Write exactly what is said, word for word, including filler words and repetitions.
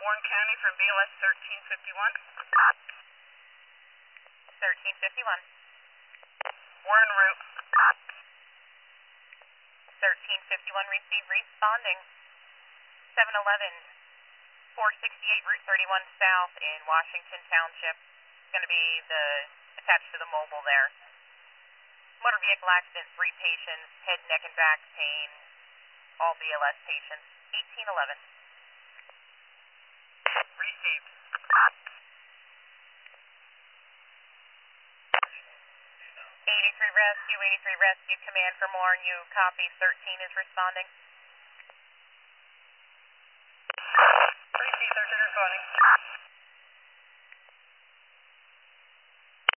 Warren County from B L S thirteen fifty-one. thirteen fifty-one. We're en route. thirteen fifty-one received, responding. seven eleven, four sixty-eight, Route thirty-one South in Washington Township. It's going to be the attached to the mobile there. Motor vehicle accident, three patients, head, neck, and back pain, all B L S patients. eighteen eleven. Received. eighty-three Rescue, eighty-three Rescue, command from Lauren, you copy, thirteen is responding.